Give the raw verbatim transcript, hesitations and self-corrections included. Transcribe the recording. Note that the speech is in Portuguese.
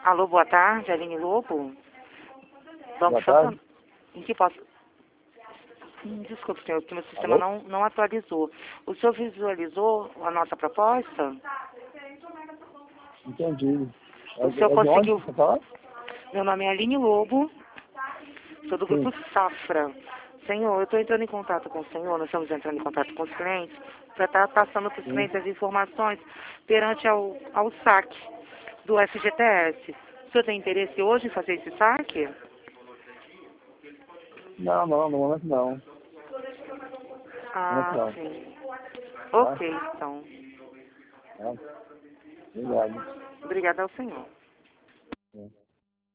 Alô, boa tarde, Aline Lobo. Vamos Boa só... tarde. Em que posso... Hum, Desculpe, senhor, porque meu sistema Alô? não, não atualizou. O senhor visualizou a nossa proposta? Entendi. É, O senhor é de onde conseguiu... você fala? Meu nome é Aline Lobo, sou do Sim. Grupo Safra. Senhor, eu estou entrando em contato com o senhor, nós estamos entrando em contato com os clientes, para estar passando para os Sim. clientes as informações perante ao, ao saque do F G T S. O senhor tem interesse hoje em fazer esse saque? Não, não, no momento não. No momento Ah, não. sim. Tá? Ok, então. Tá? Obrigado. Obrigada ao senhor. É.